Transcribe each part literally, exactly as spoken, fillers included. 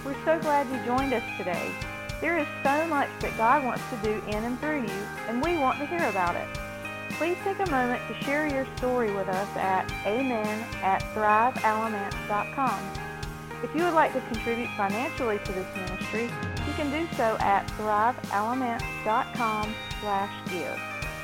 We're so glad you joined us today. There is so much that God wants to do in and through you, and we want to hear about it. Please take a moment to share your story with us at amen at thrive alamance dot com. If you would like to contribute financially to this ministry, you can do so at thrive alamance dot com slash give.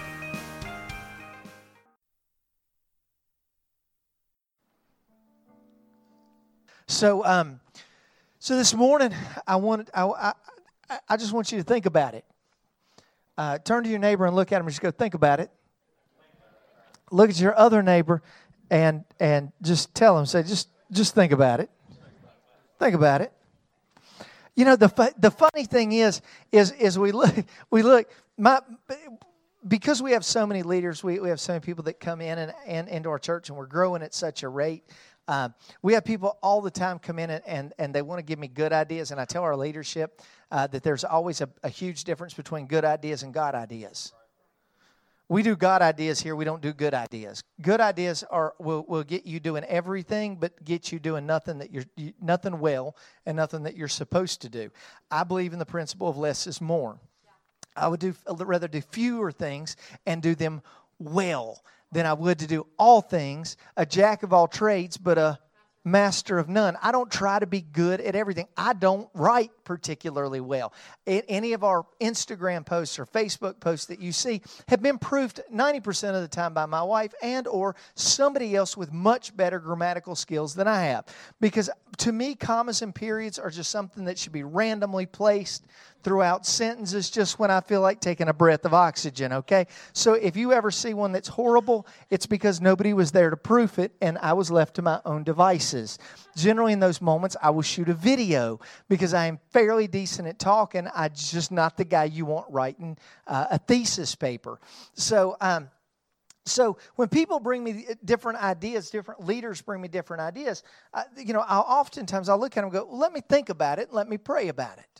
So, um, so this morning, I wanted, I, I, I just want you to think about it. Uh, turn to your neighbor and look at him and just go, think about it. Look at your other neighbor and and just tell him, say, just just think about it. Think about it. You know, the fu- the funny thing is, is is we look, we look, my, because we have so many leaders, we, we have so many people that come in and, and into our church, and we're growing at such a rate. Um, we have people all the time come in and, and, and they want to give me good ideas, and I tell our leadership uh, that there's always a, a huge difference between good ideas and God ideas. We do God ideas here. We don't do good ideas. Good ideas are will will get you doing everything, but get you doing nothing that you're you, nothing well and nothing that you're supposed to do. I believe in the principle of less is more. I would do rather do fewer things and do them well than I would to do all things, a jack of all trades, but a master of none. I don't try to be good at everything. I don't write particularly well. Any of our Instagram posts or Facebook posts that you see have been proved ninety percent of the time by my wife and or somebody else with much better grammatical skills than I have. Because to me, commas and periods are just something that should be randomly placed throughout sentences just when I feel like taking a breath of oxygen, okay? So if you ever see one that's horrible, it's because nobody was there to proof it and I was left to my own devices. Generally in those moments, I will shoot a video because I am fairly decent at talking. I'm just not the guy you want writing uh, a thesis paper. So, um, So when people bring me different ideas, different leaders bring me different ideas, I, you know, I'll oftentimes I'll look at them and go, well, let me think about it, let me pray about it.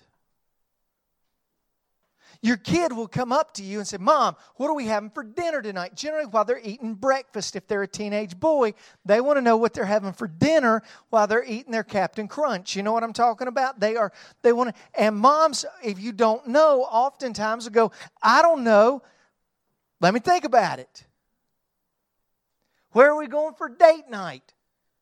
Your kid will come up to you and say, Mom, what are we having for dinner tonight? Generally, while they're eating breakfast, if they're a teenage boy, they want to know what they're having for dinner while they're eating their Captain Crunch. You know what I'm talking about? They are, they want to, and moms, if you don't know, oftentimes will go, I don't know, let me think about it. Where are we going for date night?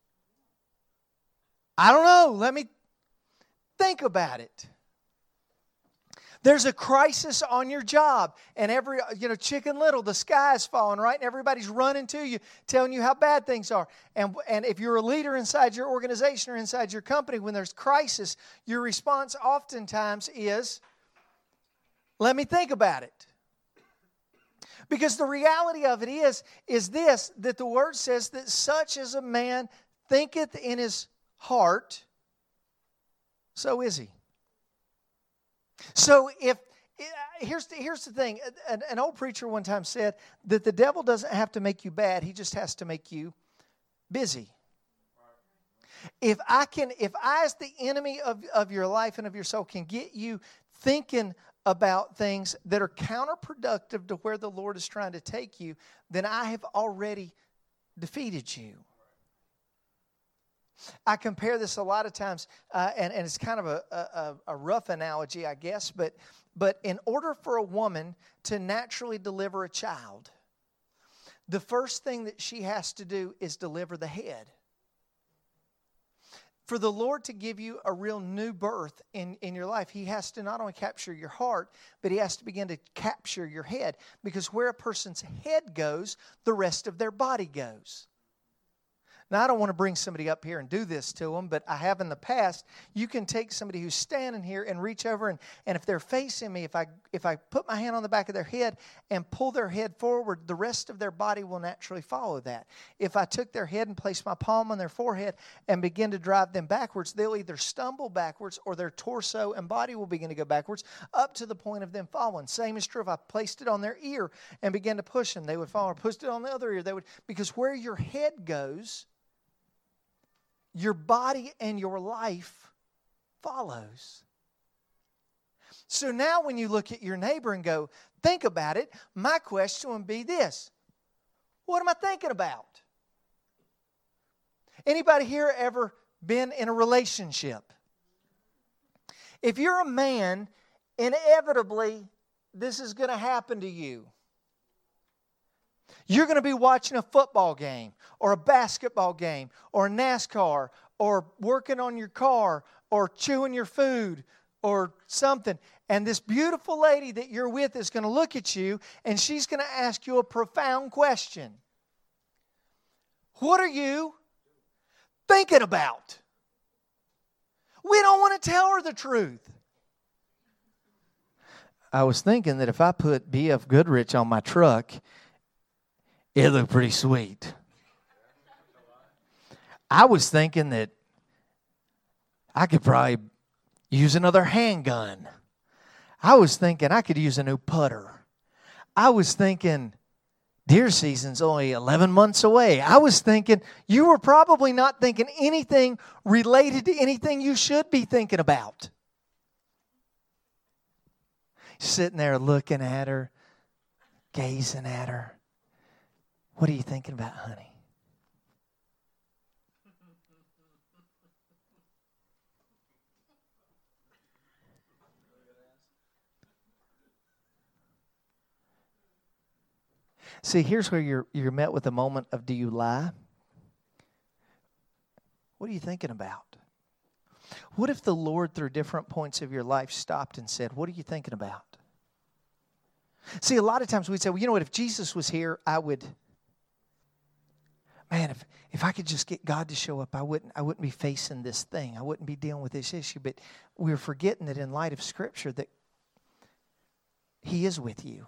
I don't know. Let me think about it. There's a crisis on your job, and every, you know, Chicken Little, the sky is falling, right? And everybody's running to you, telling you how bad things are. And, and if you're a leader inside your organization or inside your company, when there's crisis, your response oftentimes is, let me think about it. Because the reality of it is, is this, that the Word says that such as a man thinketh in his heart, so is he. So if, here's the, here's the thing, an, an old preacher one time said that the devil doesn't have to make you bad, he just has to make you busy. If I can, if I as the enemy of, of your life and of your soul can get you thinking about things that are counterproductive to where the Lord is trying to take you, then I have already defeated you. I compare this a lot of times, uh, and, and it's kind of a, a, a rough analogy, I guess, but, but in order for a woman to naturally deliver a child, the first thing that she has to do is deliver the head. For the Lord to give you a real new birth in, in your life, He has to not only capture your heart, but He has to begin to capture your head. Because where a person's head goes, the rest of their body goes. Now, I don't want to bring somebody up here and do this to them, but I have in the past. You can take somebody who's standing here and reach over, and, and if they're facing me, if I if I put my hand on the back of their head and pull their head forward, the rest of their body will naturally follow that. If I took their head and placed my palm on their forehead and begin to drive them backwards, they'll either stumble backwards or their torso and body will begin to go backwards up to the point of them falling. Same is true if I placed it on their ear and began to push them. They would fall, or pushed it on the other ear. They would, because where your head goes, your body and your life follows. So now when you look at your neighbor and go, think about it, my question would be this: what am I thinking about? Anybody here ever been in a relationship? If you're a man, inevitably, this is going to happen to you. You're going to be watching a football game or a basketball game or a NASCAR or working on your car or chewing your food or something. And this beautiful lady that you're with is going to look at you and she's going to ask you a profound question. What are you thinking about? We don't want to tell her the truth. I was thinking that if I put B F Goodrich on my truck, it'd look pretty sweet. I was thinking that I could probably use another handgun. I was thinking I could use a new putter. I was thinking deer season's only eleven months away. I was thinking you were probably not thinking anything related to anything you should be thinking about. Sitting there looking at her, gazing at her. What are you thinking about, honey? See, here's where you're you're met with a moment of, do you lie? What are you thinking about? What if the Lord, through different points of your life, stopped and said, what are you thinking about? See, a lot of times we'd say, well, you know what, if Jesus was here, I would, man, if, if I could just get God to show up, I wouldn't, I wouldn't be facing this thing. I wouldn't be dealing with this issue. But we're forgetting that in light of Scripture that He is with you.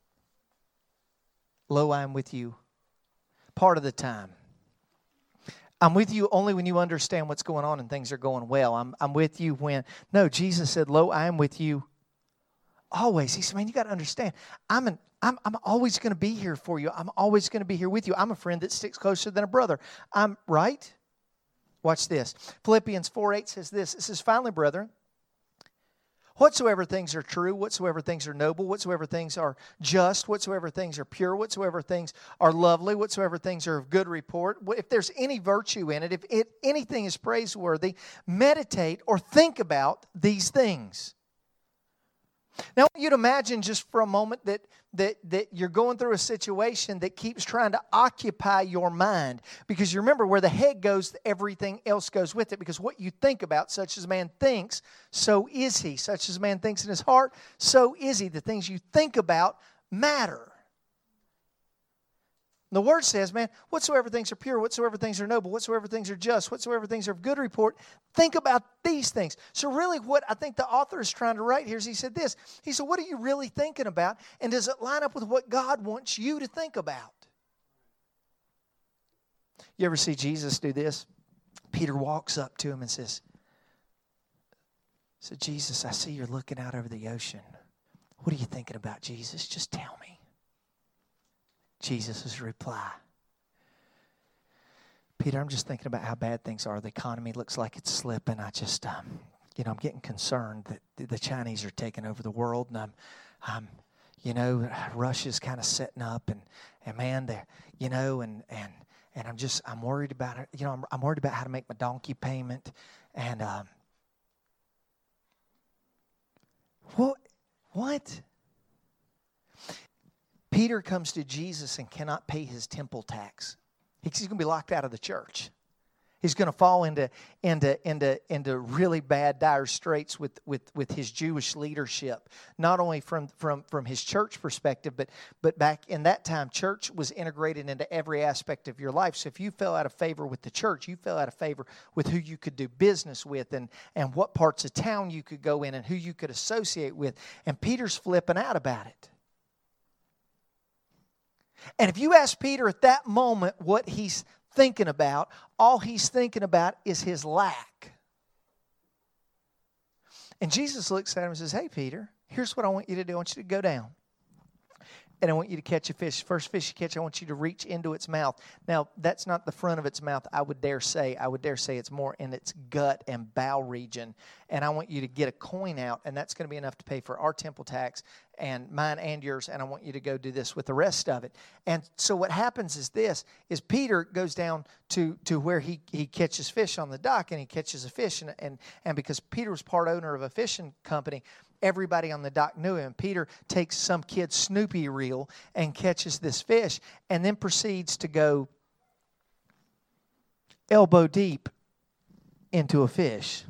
Lo, I am with you part of the time. I'm with you only when you understand what's going on and things are going well. I'm, I'm with you when, no, Jesus said, lo, I am with you always. He said, man, you got to understand, I'm an, I'm, I'm always going to be here for you. I'm always going to be here with you. I'm a friend that sticks closer than a brother. I'm right. Watch this. Philippians four eight says this. It says, finally, brethren, whatsoever things are true, whatsoever things are noble, whatsoever things are just, whatsoever things are pure, whatsoever things are lovely, whatsoever things are of good report, if there's any virtue in it, if it, anything is praiseworthy, meditate or think about these things. Now, I want you to imagine just for a moment that, that, that you're going through a situation that keeps trying to occupy your mind. Because you remember, where the head goes, everything else goes with it. Because what you think about, such as a man thinks, so is he. Such as a man thinks in his heart, so is he. The things you think about matter. The Word says, man, whatsoever things are pure, whatsoever things are noble, whatsoever things are just, whatsoever things are of good report, think about these things. So really what I think the author is trying to write here is he said this. He said, what are you really thinking about? And does it line up with what God wants you to think about? You ever see Jesus do this? Peter walks up to him and says, so Jesus, I see you're looking out over the ocean. What are you thinking about, Jesus? Just tell me. Jesus' reply, Peter, I'm just thinking about how bad things are. The economy looks like it's slipping. I just, um, you know, I'm getting concerned that the Chinese are taking over the world, and I'm, I'm, you know, Russia's kind of setting up, and and man, they, you know, and and and I'm just, I'm worried about it. You know, I'm, I'm worried about how to make my donkey payment, and um, what, what? Peter comes to Jesus and cannot pay his temple tax. He's going to be locked out of the church. He's going to fall into, into, into, into really bad, dire straits with, with, with his Jewish leadership. Not only from, from, from his church perspective, but, but back in that time, church was integrated into every aspect of your life. So if you fell out of favor with the church, you fell out of favor with who you could do business with and, and what parts of town you could go in and who you could associate with. And Peter's flipping out about it. And if you ask Peter at that moment what he's thinking about, all he's thinking about is his lack. And Jesus looks at him and says, hey, Peter, here's what I want you to do. I want you to go down. And I want you to catch a fish. First fish you catch, I want you to reach into its mouth. Now, that's not the front of its mouth, I would dare say. I would dare say it's more in its gut and bowel region. And I want you to get a coin out, and that's going to be enough to pay for our temple tax and mine and yours, and I want you to go do this with the rest of it. And so what happens is this, is Peter goes down to, to where he, he catches fish on the dock, and he catches a fish. And, and, and because Peter was part owner of a fishing company, everybody on the dock knew him. Peter takes some kid's Snoopy reel and catches this fish, and then proceeds to go elbow deep into a fish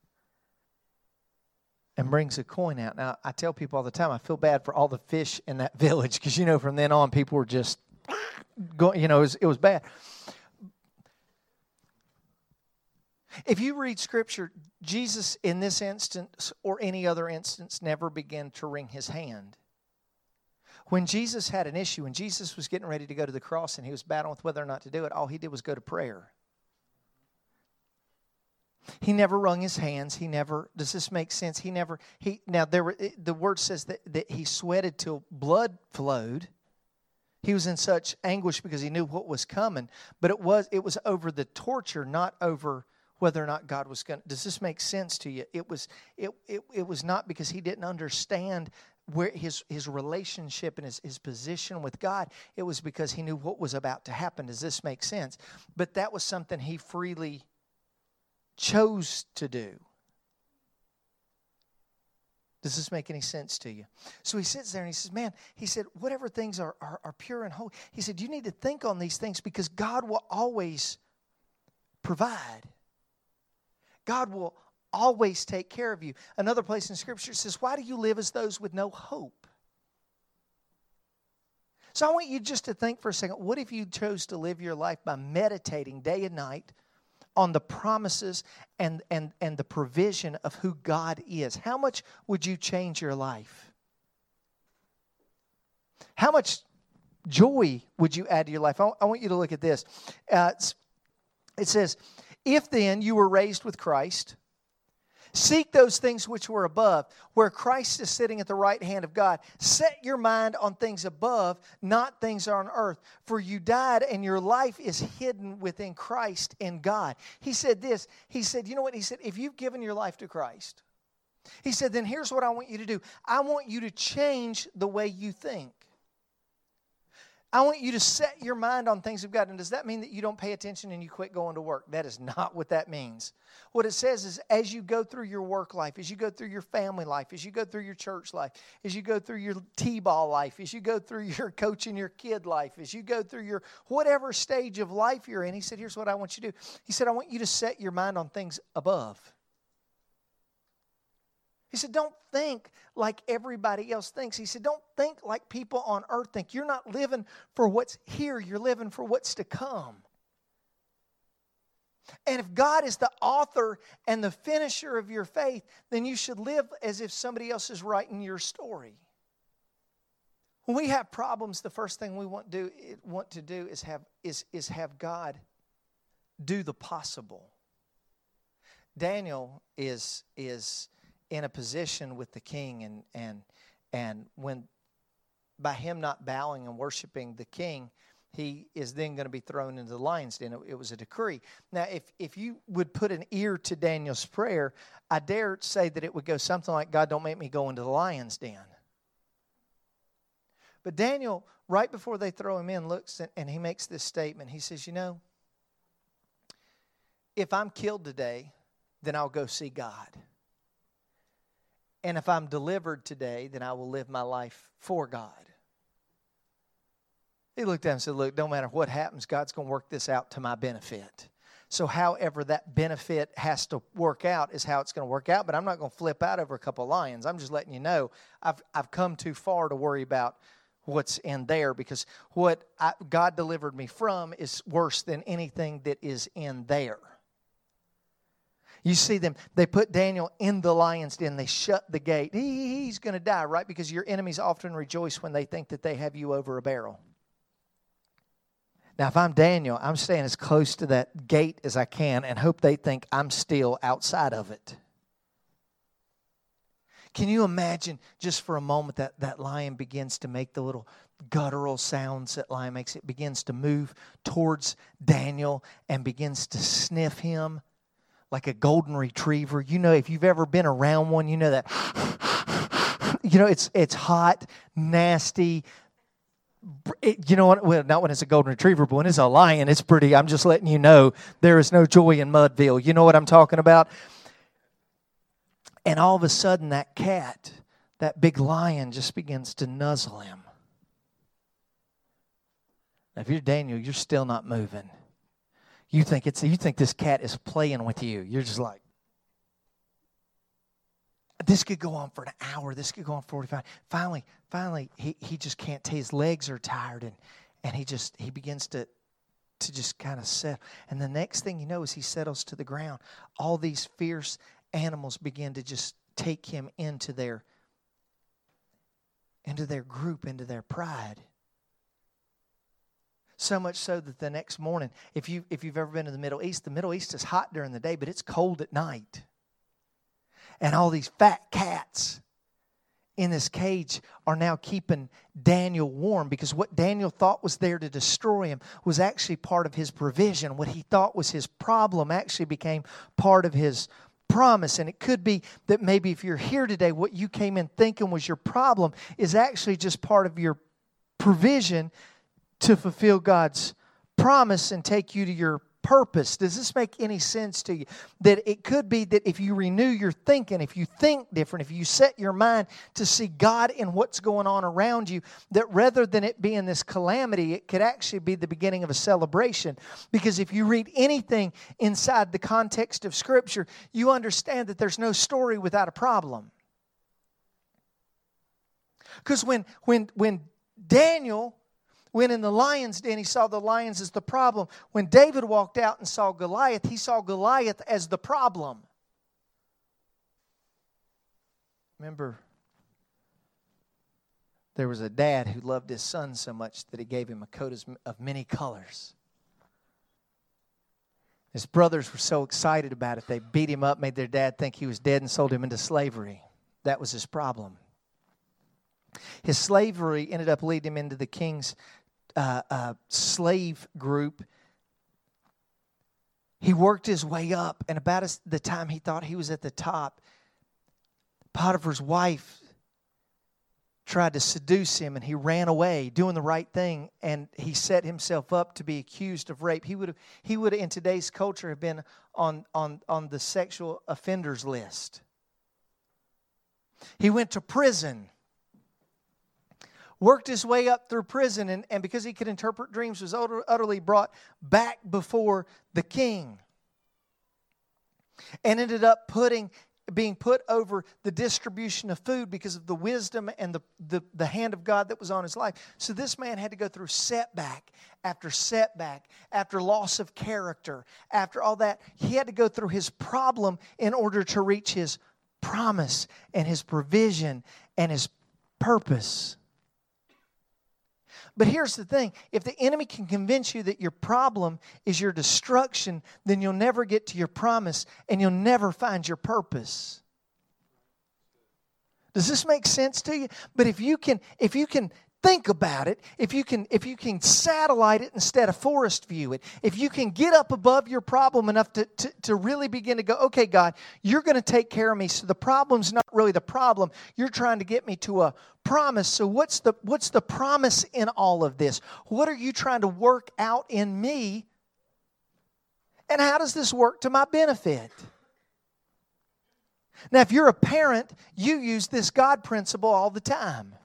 and brings a coin out. Now, I tell people all the time, I feel bad for all the fish in that village, because, you know, from then on, people were just going, you know, it was, it was bad. If you read Scripture, Jesus in this instance or any other instance never began to wring his hand. When Jesus had an issue, when Jesus was getting ready to go to the cross and he was battling with whether or not to do it, all he did was go to prayer. He never wrung his hands. He never, does this make sense? He never, he, now there were, the word says that, that he sweated till blood flowed. He was in such anguish because he knew what was coming. But it was, it was over the torture, not over whether or not God was going to, does this make sense to you? It was, it, it, it was not because he didn't understand where his, his relationship and his, his position with God. It was because he knew what was about to happen. Does this make sense? But that was something he freely chose to do. Does this make any sense to you? So he sits there and he says, man, he said, whatever things are, are, are pure and holy, he said, you need to think on these things, because God will always provide. God will always take care of you. Another place in Scripture says, why do you live as those with no hope? So I want you just to think for a second, what if you chose to live your life by meditating day and night on the promises and, and, and the provision of who God is? How much would you change your life? How much joy would you add to your life? I, I want you to look at this. Uh, it says, if then you were raised with Christ, seek those things which were above, where Christ is sitting at the right hand of God. Set your mind on things above, not things on earth. For you died, and your life is hidden within Christ in God. He said this. He said, you know what? He said, if you've given your life to Christ, he said, then here's what I want you to do. I want you to change the way you think. I want you to set your mind on things of God. And does that mean that you don't pay attention and you quit going to work? That is not what that means. What it says is, as you go through your work life, as you go through your family life, as you go through your church life, as you go through your T-ball life, as you go through your coaching your kid life, as you go through your whatever stage of life you're in, he said, here's what I want you to do. He said, I want you to set your mind on things above. He said, don't think like everybody else thinks. He said, don't think like people on earth think. You're not living for what's here. You're living for what's to come. And if God is the author and the finisher of your faith, then you should live as if somebody else is writing your story. When we have problems, the first thing we want to do, want to do is have, is, is have God do the possible. Daniel is... is in a position with the king, and and and when by him not bowing and worshiping the king, he is then going to be thrown into the lion's den. It, it was a decree. Now, if if you would put an ear to Daniel's prayer, I dare say that it would go something like, God, don't make me go into the lion's den. But Daniel, right before they throw him in, looks and, and he makes this statement. He says, you know, if I'm killed today, then I'll go see God. And if I'm delivered today, then I will live my life for God. He looked at him and said, look, no matter what happens, God's going to work this out to my benefit. So however that benefit has to work out is how it's going to work out. But I'm not going to flip out over a couple of lions. I'm just letting you know I've, I've come too far to worry about what's in there, because what I, God delivered me from is worse than anything that is in there. You see them, they put Daniel in the lion's den. They shut the gate. He, he's going to die, right? Because your enemies often rejoice when they think that they have you over a barrel. Now, if I'm Daniel, I'm staying as close to that gate as I can and hope they think I'm still outside of it. Can you imagine just for a moment that that lion begins to make the little guttural sounds that lion makes? It begins to move towards Daniel and begins to sniff him like a golden retriever. You know, if you've ever been around one, you know that you know, it's it's hot, nasty. It, you know what? Well, not when it's a golden retriever, but when it's a lion, it's pretty. I'm just letting you know there is no joy in Mudville. You know what I'm talking about? And all of a sudden, that cat, that big lion, just begins to nuzzle him. Now, if you're Daniel, you're still not moving. You think it's you think this cat is playing with you. You're just like, this could go on for an hour. This could go on forty-five. Finally, finally, he, he just can't take. His legs are tired, and, and he just he begins to to just kind of settle. And the next thing you know is he settles to the ground. All these fierce animals begin to just take him into their into their group, into their pride. So much so that the next morning, if you if you've ever been to the Middle East, the Middle East is hot during the day, but it's cold at night. And all these fat cats in this cage are now keeping Daniel warm, because what Daniel thought was there to destroy him was actually part of his provision. What he thought was his problem actually became part of his promise. And it could be that maybe if you're here today, what you came in thinking was your problem is actually just part of your provision to fulfill God's promise and take you to your purpose. Does this make any sense to you? That it could be that if you renew your thinking, if you think different, if you set your mind to see God in what's going on around you, that rather than it being this calamity, it could actually be the beginning of a celebration. Because if you read anything inside the context of Scripture, you understand that there's no story without a problem. Because when when when Daniel went in the lion's den, he saw the lions as the problem. When David walked out and saw Goliath, he saw Goliath as the problem. Remember, there was a dad who loved his son so much that he gave him a coat of many colors. His brothers were so excited about it, they beat him up, made their dad think he was dead, and sold him into slavery. That was his problem. His slavery ended up leading him into the king's Uh, uh, slave group. He worked his way up, and about as, the time he thought he was at the top, Potiphar's wife tried to seduce him, and he ran away, doing the right thing, and he set himself up to be accused of rape. He would have, he would have, in today's culture, have been on on on the sexual offenders list. He went to prison. Worked his way up through prison, and, and because he could interpret dreams, was utterly brought back before the king. And ended up putting, being put over the distribution of food because of the wisdom and the, the, the hand of God that was on his life. So this man had to go through setback after setback, after loss of character, after all that. He had to go through his problem in order to reach his promise and his provision and his purpose. But here's the thing. If the enemy can convince you that your problem is your destruction, then you'll never get to your promise and you'll never find your purpose. Does this make sense to you? But if you can, if you can think about it, if you can, if you can satellite it instead of forest view it, if you can get up above your problem enough to, to, to really begin to go, okay, God, you're going to take care of me. So the problem's not really the problem. You're trying to get me to a promise. So what's the what's the promise in all of this? What are you trying to work out in me? And how does this work to my benefit? Now, if you're a parent, you use this God principle all the time.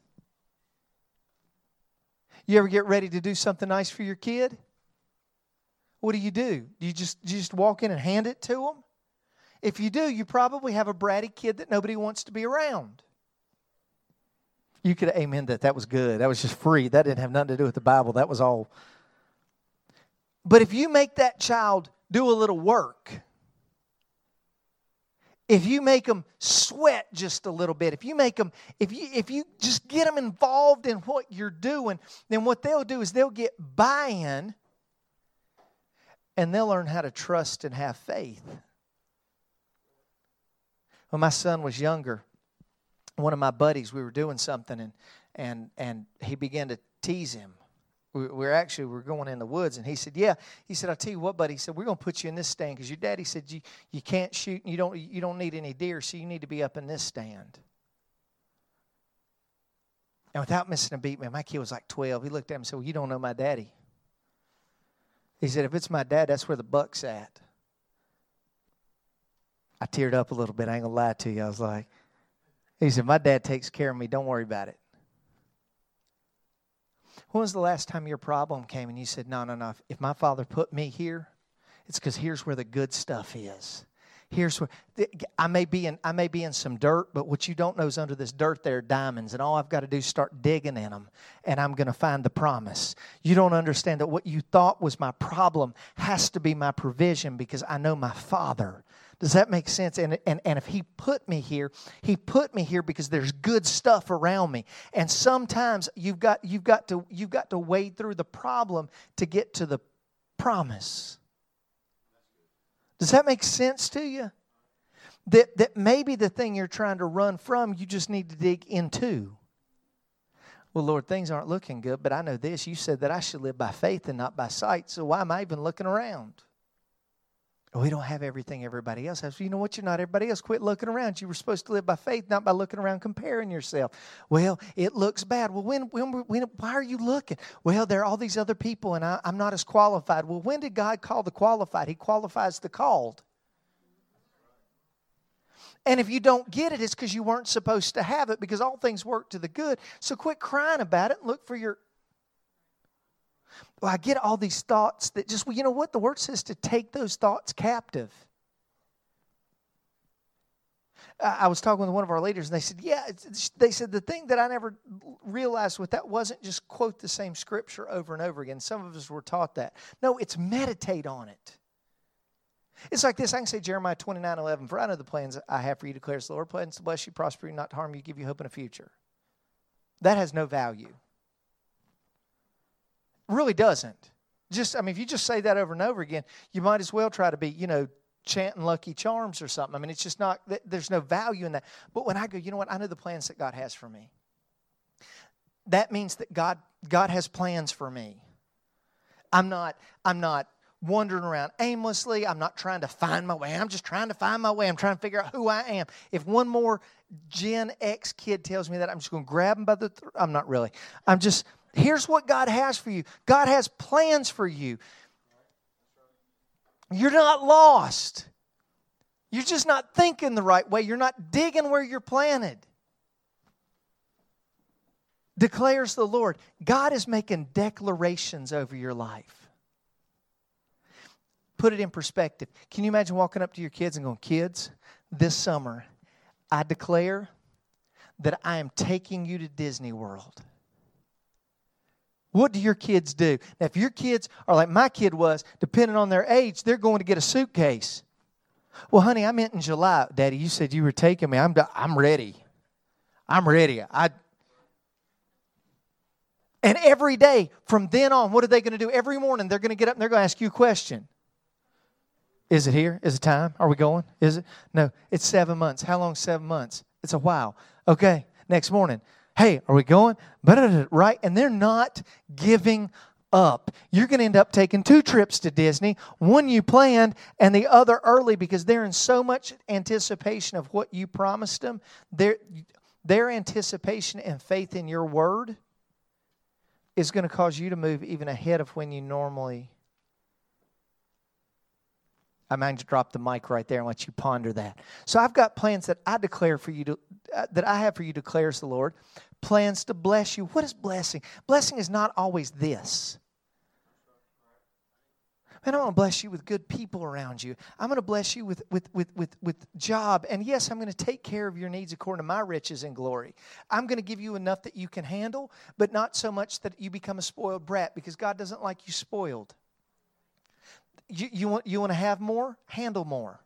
You ever get ready to do something nice for your kid? What do you do? Do you just, do you just walk in and hand it to them? If you do, you probably have a bratty kid that nobody wants to be around. You could amen that. That was good. That was just free. That didn't have nothing to do with the Bible. That was all. But if you make that child do a little work, if you make them sweat just a little bit, if you make them, if you if you just get them involved in what you're doing, then what they'll do is they'll get buy-in and they'll learn how to trust and have faith. When my son was younger, one of my buddies, we were doing something and and and he began to tease him. We we're actually we we're going in the woods, and he said, "Yeah." He said, "I'll tell you what, buddy." He said, "We're going to put you in this stand because your daddy said you you can't shoot, and you don't you don't need any deer, so you need to be up in this stand." And without missing a beat, man, my kid was like twelve. He looked at me and said, well, you don't know my daddy. He said, if it's my dad, that's where the buck's at. I teared up a little bit. I ain't going to lie to you. I was like, he said, my dad takes care of me. Don't worry about it. When was the last time your problem came and you said, no, no, no. If my Father put me here, it's because here's where the good stuff is. Here's where I may be in. I may be in some dirt, but what you don't know is under this dirt there are diamonds, and all I've got to do is start digging in them, and I'm going to find the promise. You don't understand that what you thought was my problem has to be my provision because I know my Father. Does that make sense? And, and, and if He put me here, He put me here because there's good stuff around me. And sometimes you've got you've got to you've got to wade through the problem to get to the promise. Does that make sense to you? That that maybe the thing you're trying to run from, you just need to dig into. Well, Lord, things aren't looking good, but I know this. You said that I should live by faith and not by sight, so why am I even looking around? We don't have everything everybody else has. You know what? You're not everybody else. Quit looking around. You were supposed to live by faith, not by looking around comparing yourself. Well, it looks bad. Well, when, when, when why are you looking? Well, there are all these other people, and I, I'm not as qualified. Well, when did God call the qualified? He qualifies the called. And if you don't get it, it's because you weren't supposed to have it, because all things work to the good. So quit crying about it and look for your... Well, I get all these thoughts that just, well, you know what? The Word says to take those thoughts captive. I was talking with one of our leaders, and they said, yeah, it's, they said the thing that I never realized with that wasn't just quote the same scripture over and over again. Some of us were taught that. No, it's meditate on it. It's like this. I can say Jeremiah twenty-nine eleven, for I know the plans I have for you, declares the Lord, plans to bless you, prosper you, not to harm you, give you hope in a future. That has no value. Really doesn't. Just, I mean, if you just say that over and over again, you might as well try to be, you know, chanting Lucky Charms or something. I mean, it's just not, there's no value in that. But when I go, you know what, I know the plans that God has for me. That means that God, God has plans for me. I'm not, I'm not wandering around aimlessly. I'm not trying to find my way. I'm just trying to find my way. I'm trying to figure out who I am. If one more Gen X kid tells me that, I'm just going to grab him by the, th- I'm not really. I'm just... Here's what God has for you. God has plans for you. You're not lost. You're just not thinking the right way. You're not digging where you're planted. Declares the Lord. God is making declarations over your life. Put it in perspective. Can you imagine walking up to your kids and going, kids, this summer, I declare that I am taking you to Disney World. What do your kids do? Now, if your kids are like my kid was, depending on their age, they're going to get a suitcase. Well, honey, I meant in July. Daddy, you said you were taking me. I'm I'm ready. I'm ready. I. And every day from then on, what are they going to do? Every morning, they're going to get up and they're going to ask you a question. Is it here? Is it time? Are we going? Is it? No, it's seven months. How long is seven months? It's a while. Okay, next morning. Hey, are we going? Right? And they're not giving up. You're going to end up taking two trips to Disney, one you planned and the other early, because they're in so much anticipation of what you promised them. Their, their anticipation and faith in your word is going to cause you to move even ahead of when you normally... I might just drop the mic right there and let you ponder that. So I've got plans that I declare for you to, uh, that I have for you, declares the Lord. Plans to bless you. What is blessing? Blessing is not always this. Man, I'm going to bless you with good people around you. I'm going to bless you with, with, with, with, with job. And yes, I'm going to take care of your needs according to my riches and glory. I'm going to give you enough that you can handle, but not so much that you become a spoiled brat, because God doesn't like you spoiled. You, you want you want to have more? Handle more.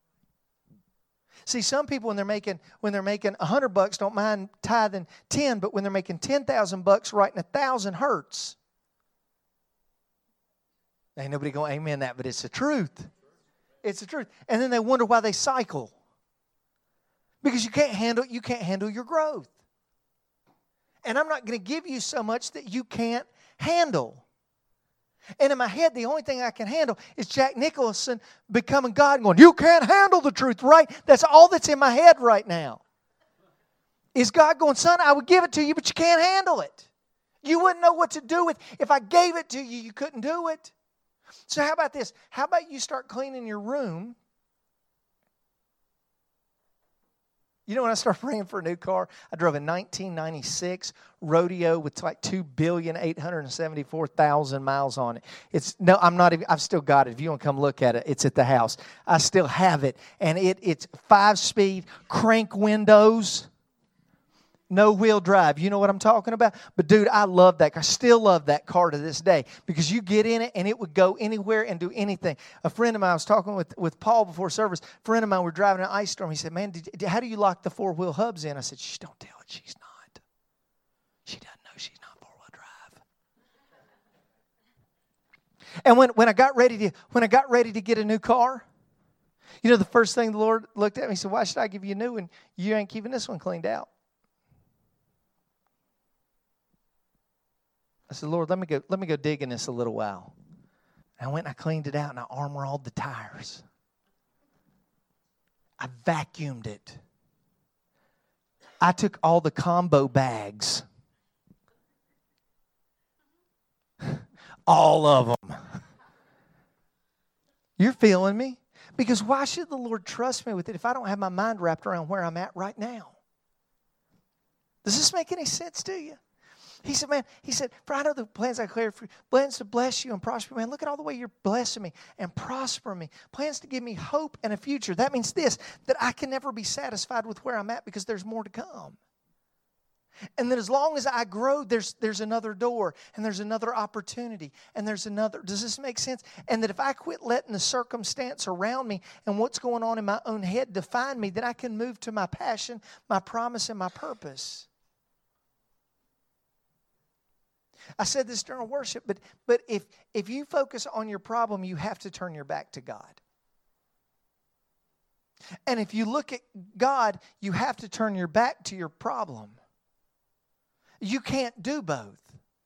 See, some people when they're making when they're making a hundred bucks don't mind tithing ten, but when they're making ten thousand bucks, writing a thousand hurts. Ain't nobody going amen that, but it's the truth. It's the truth. And then they wonder why they cycle. Because you can't handle you can't handle your growth. And I'm not going to give you so much that you can't handle. And in my head, the only thing I can handle is Jack Nicholson becoming God and going, you can't handle the truth, right? That's all that's in my head right now. Is God going, son, I would give it to you, but you can't handle it. You wouldn't know what to do with it. If I gave it to you, you couldn't do it. So how about this? How about you start cleaning your room? You know, when I started praying for a new car, I drove a nineteen ninety-six Rodeo with like two billion eight hundred seventy-four thousand miles on it. It's no, I'm not even, I've still got it. If you want to come look at it, it's at the house. I still have it. And it it's five-speed crank windows. No wheel drive. You know what I'm talking about? But dude, I love that. I still love that car to this day because you get in it and it would go anywhere and do anything. A friend of mine, I was talking with, with Paul before service. A friend of mine, we're driving an ice storm. He said, man, did, how do you lock the four-wheel hubs in? I said, shh, don't tell it. She's not. She doesn't know she's not four-wheel drive. And when, when I got ready to when I got ready to get a new car, you know, the first thing the Lord looked at me and said, why should I give you a new one? You ain't keeping this one cleaned out. I said, Lord, let me go, let me go dig in this a little while. And I went and I cleaned it out and I armor-alled the tires. I vacuumed it. I took all the combo bags. All of them. You're feeling me? Because why should the Lord trust me with it if I don't have my mind wrapped around where I'm at right now? Does this make any sense to you? He said, man, he said, for I know the plans I declare for you, plans to bless you and prosper. Man, look at all the way you're blessing me and prospering me. Plans to give me hope and a future. That means this, that I can never be satisfied with where I'm at because there's more to come. And then as long as I grow, there's there's another door and there's another opportunity and there's another. Does this make sense? And that if I quit letting the circumstance around me and what's going on in my own head define me, then I can move to my passion, my promise, and my purpose. I said this during worship, but but if if you focus on your problem, you have to turn your back to God. And if you look at God, you have to turn your back to your problem. You can't do both.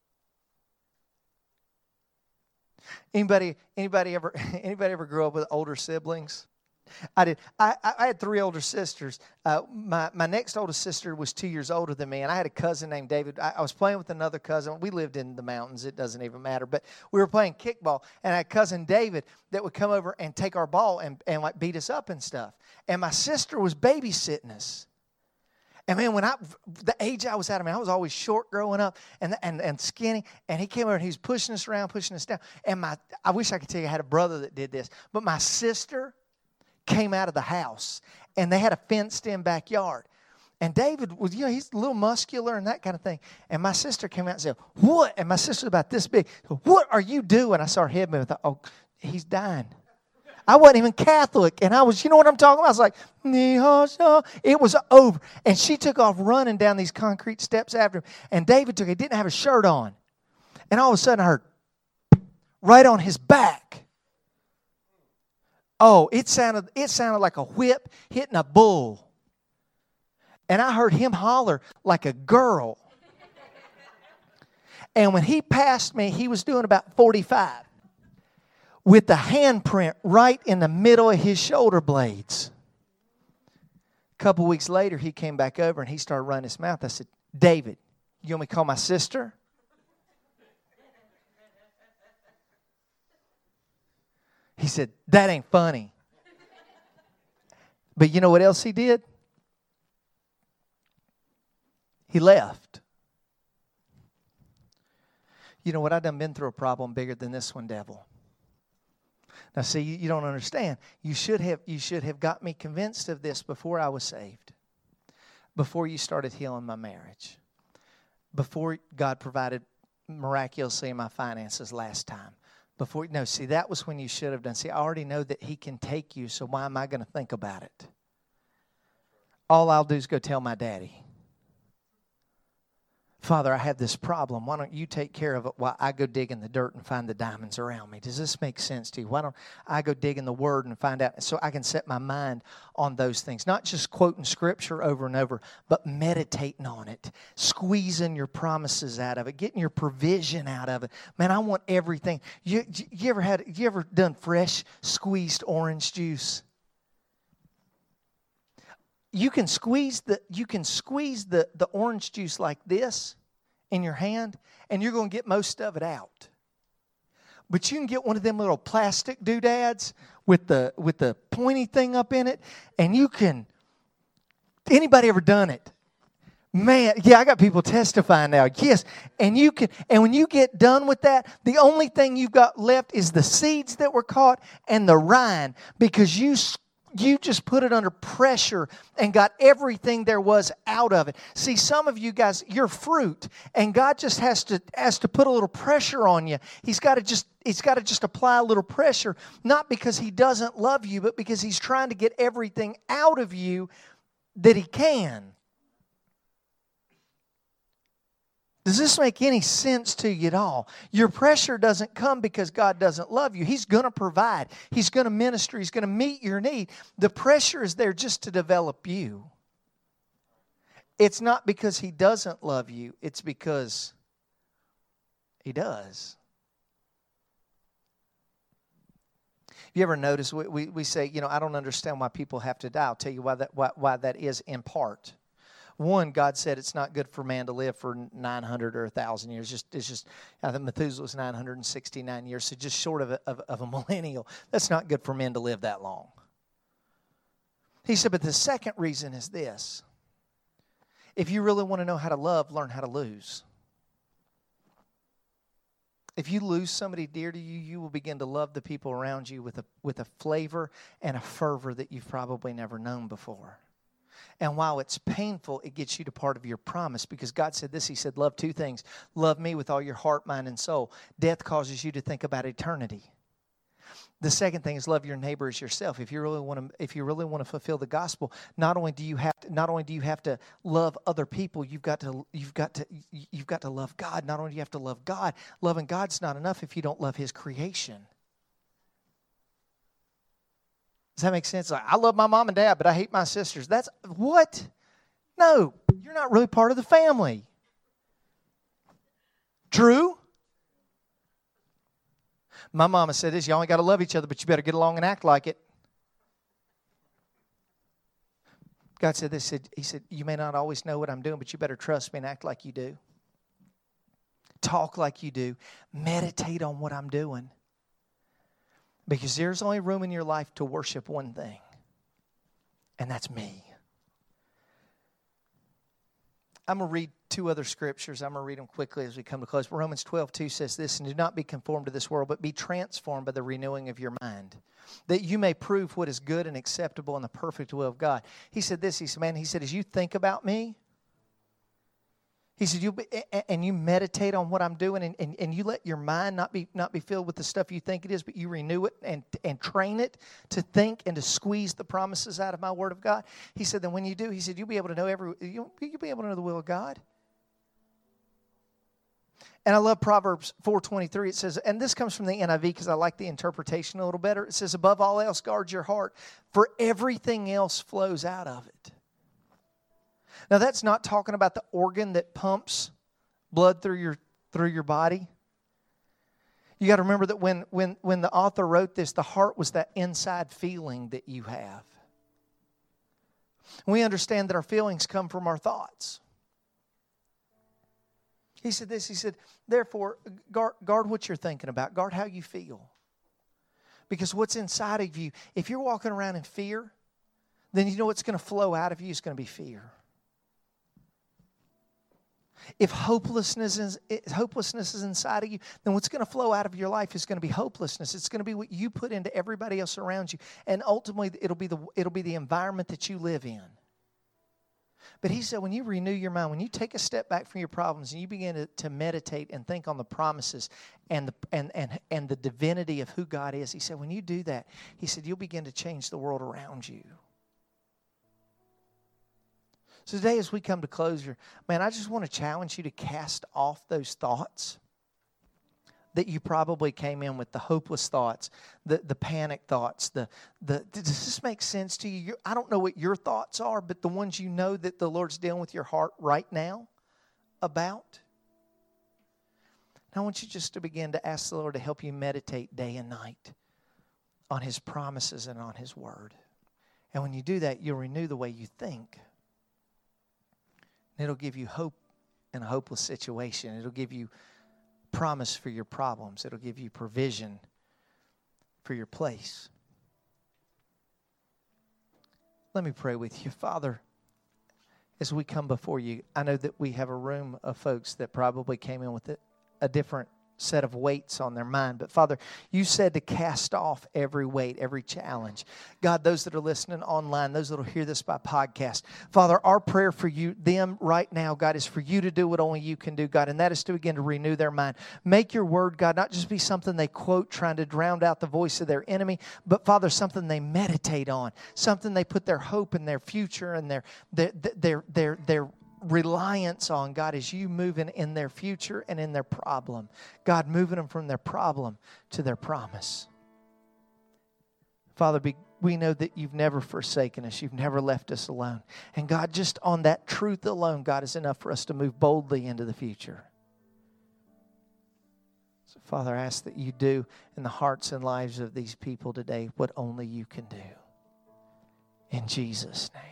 Anybody anybody ever anybody ever grew up with older siblings? I did. I, I had three older sisters. Uh, my, my next oldest sister was two years older than me, and I had a cousin named David. I, I was playing with another cousin. We lived in the mountains. It doesn't even matter. But we were playing kickball, and I had cousin David that would come over and take our ball and, and like beat us up and stuff. And my sister was babysitting us. And man, when I, the age I was at, I mean, I was always short growing up and, and, and skinny. And he came over and he was pushing us around, pushing us down. And my, I wish I could tell you I had a brother that did this. But my sister came out of the house, and they had a fenced-in backyard. And David was, you know, he's a little muscular and that kind of thing. And my sister came out and said, what? And my sister's about this big. What are you doing? I saw her head move. I thought, oh, he's dying. I wasn't even Catholic. And I was, you know what I'm talking about? I was like, it was over. And she took off running down these concrete steps after him. And David took, he didn't have a shirt on. And all of a sudden I heard, right on his back. Oh, it sounded it sounded like a whip hitting a bull. And I heard him holler like a girl. And when he passed me, he was doing about forty-five. With the handprint right in the middle of his shoulder blades. A couple weeks later, he came back over and he started running his mouth. I said, David, you want me to call my sister? He said, that ain't funny. But you know what else he did? He left. You know what? I done been through a problem bigger than this one, devil. Now, see, you, you don't understand. You should have you should have got me convinced of this before I was saved. Before you started healing my marriage. Before God provided miraculously in my finances last time. Before, no, see, that was when you should have done. See, I already know that He can take you, so why am I going to think about it? All I'll do is go tell my daddy. Father, I have this problem. Why don't you take care of it while I go dig in the dirt and find the diamonds around me? Does this make sense to you? Why don't I go dig in the Word and find out so I can set my mind on those things? Not just quoting Scripture over and over, but meditating on it, squeezing your promises out of it, getting your provision out of it. Man, I want everything. You, you ever had? You ever done fresh squeezed orange juice? you can squeeze the you can squeeze the, the orange juice like this in your hand, and you're going to get most of it out. But you can get one of them little plastic doodads with the with the pointy thing up in it, and you can. Anybody ever done it? Man, yeah, I got people testifying now. Yes, and you can. And when you get done with that, the only thing you've got left is the seeds that were caught and the rind, because you. You just put it under pressure and got everything there was out of it. See, some of you guys, you're fruit, and God just has to has to put a little pressure on you. He's got to just He's got to just apply a little pressure, not because He doesn't love you, but because He's trying to get everything out of you that He can. Does this make any sense to you at all? Your pressure doesn't come because God doesn't love you. He's going to provide. He's going to minister. He's going to meet your need. The pressure is there just to develop you. It's not because He doesn't love you. It's because He does. You ever notice, we, we, we say, you know, I don't understand why people have to die. I'll tell you why that, why, why that is in part. One, God said it's not good for man to live for nine hundred or one thousand years. Just, it's just, I think Methuselah was nine hundred sixty-nine years, so just short of a, of, of a millennial. That's not good for men to live that long. He said, but the second reason is this. If you really want to know how to love, learn how to lose. If you lose somebody dear to you, you will begin to love the people around you with a, with a flavor and a fervor that you've probably never known before. And while it's painful, it gets you to part of your promise, because God said this. He said, love two things. Love me with all your heart, mind, and soul. Death causes you to think about eternity. The second thing is love your neighbor as yourself. If you really want to, if you really want to fulfill the gospel, not only do you have to, not only do you have to love other people, you've got to, you've got to, you've got to love God. Not only do you have to love God, loving God's not enough if you don't love His creation. Does that make sense? Like, I love my mom and dad, but I hate my sisters. That's what? No, you're not really part of the family. True? My mama said this, you only got to love each other, but you better get along and act like it. God said this, He said, you may not always know what I'm doing, but you better trust me and act like you do. Talk like you do. Meditate on what I'm doing. Because there's only room in your life to worship one thing, and that's me. I'm going to read two other scriptures. I'm going to read them quickly as we come to close. Romans twelve two says this, and do not be conformed to this world, but be transformed by the renewing of your mind, that you may prove what is good and acceptable and the perfect will of God. He said this, he said, man, he said, as you think about me, he said, you and you meditate on what I'm doing, and, and, and you let your mind not be not be filled with the stuff you think it is, but you renew it and, and train it to think and to squeeze the promises out of my Word of God. He said, then when you do, he said, you'll be able to know every you'll, you'll be able to know the will of God. And I love Proverbs four twenty-three. It says, and this comes from the N I V because I like the interpretation a little better. It says, above all else, guard your heart, for everything else flows out of it. Now, that's not talking about the organ that pumps blood through your through your body. You got to remember that when, when, when the author wrote this, the heart was that inside feeling that you have. We understand that our feelings come from our thoughts. He said this, he said, therefore, guard, guard what you're thinking about. Guard how you feel. Because what's inside of you, if you're walking around in fear, then you know what's going to flow out of you is going to be fear. If hopelessness is, hopelessness is inside of you, then what's going to flow out of your life is going to be hopelessness. It's going to be what you put into everybody else around you. And ultimately, it'll be the, it'll be the environment that you live in. But he said, when you renew your mind, when you take a step back from your problems and you begin to, to meditate and think on the promises and the, and, and, and the divinity of who God is, he said, when you do that, he said, you'll begin to change the world around you. So today as we come to closure, man, I just want to challenge you to cast off those thoughts that you probably came in with, the hopeless thoughts, the, the panic thoughts. The, the Does this make sense to you? You're, I don't know what your thoughts are, but the ones you know that the Lord's dealing with your heart right now about. And I want you just to begin to ask the Lord to help you meditate day and night on His promises and on His Word. And when you do that, you'll renew the way you think. And it'll give you hope in a hopeless situation. It'll give you promise for your problems. It'll give you provision for your place. Let me pray with you. Father, as we come before you, I know that we have a room of folks that probably came in with a, a different set of weights on their mind. But Father, you said to cast off every weight, every challenge. God, those that are listening online, those that will hear this by podcast, Father, our prayer for you, them right now, God, is for you to do what only you can do, God, and that is to begin to renew their mind. Make your word, God, not just be something they quote trying to drown out the voice of their enemy, but Father, something they meditate on, something they put their hope in their future and their their their their, their reliance on, God, is you moving in their future and in their problem. God, moving them from their problem to their promise. Father, be, we know that you've never forsaken us. You've never left us alone. And God, just on that truth alone, God, is enough for us to move boldly into the future. So, Father, I ask that you do in the hearts and lives of these people today what only you can do. In Jesus' name.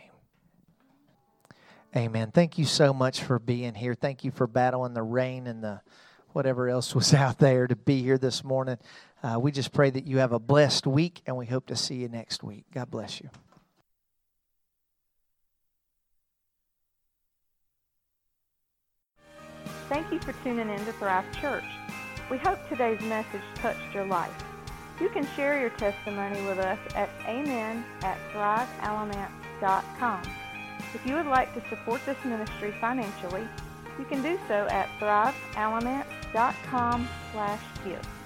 Amen. Thank you so much for being here. Thank you for battling the rain and the whatever else was out there to be here this morning. Uh, we just pray that you have a blessed week, and we hope to see you next week. God bless you. Thank you for tuning in to Thrive Church. We hope today's message touched your life. You can share your testimony with us at amen at thrive alamance dot com. If you would like to support this ministry financially, you can do so at thrive alamance dot com slash give.